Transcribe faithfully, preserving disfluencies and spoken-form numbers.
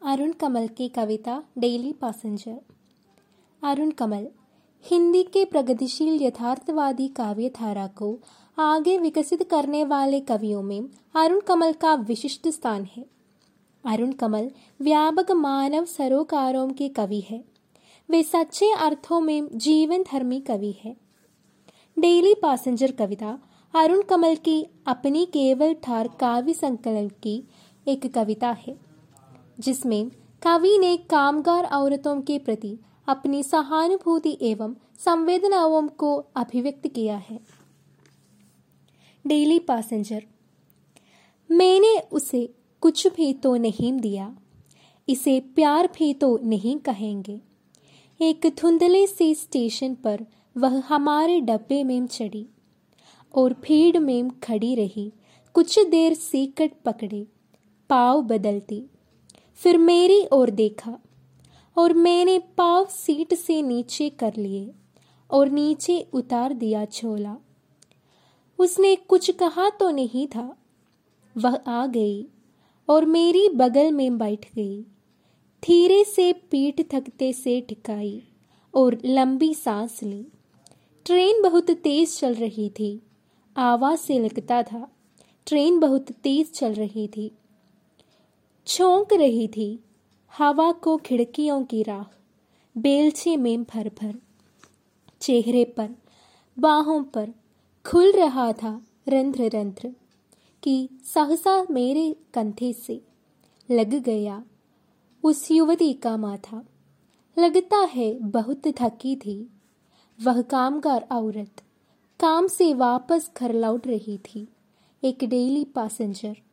अरुण कमल की कविता daily passenger. Arun Kamal Hindi के प्रगतिशील यथार्थवादी काव्य धारा को आगे विकसित करने वाले कवियों में अरुण कमल का विशिष्ट स्थान है। अरुण कमल व्यापक मानव सरोकारों के कवि है। वे सच्चे अर्थों में जीवन धर्मी कवि है। डेली पैसेंजर कविता अरुण कमल की अपनी केवल ठार काव्य संकलन की एक कविता है, जिसमें कवि ने कामगार औरतों के प्रति अपनी सहानुभूति एवं संवेदनाओं को अभिव्यक्त किया है। Daily passenger. मैंने उसे कुछ भी तो नहीं दिया, इसे प्यार भी तो नहीं कहेंगे। एक धुंधले से स्टेशन पर वह हमारे डब्बे में चढ़ी और भीड़ में खड़ी रही। कुछ देर सीकट पकड़े, पाँव बदलती, फिर मेरी ओर देखा और मैंने पाँव सीट से नीचे कर लिए और नीचे उतार दिया झोला। उसने कुछ कहा तो नहीं था। वह आ गई और मेरी बगल में बैठ गई। धीरे से पीठ थकते से टिकाई और लंबी सांस ली। ट्रेन बहुत तेज चल रही थी। आवाज से लगता था ट्रेन बहुत तेज चल रही थी। झोंक रही थी हवा को खिड़कियों की राह, बेलचे में भर भर। चेहरे पर, बाहों पर खुल रहा था रंध्र रंध्र कि सहसा मेरे कंधे से लग गया उस युवती का माथा। लगता है बहुत थकी थी वह कामगार औरत। काम से वापस घर लौट रही थी। एक डेली पैसेंजर।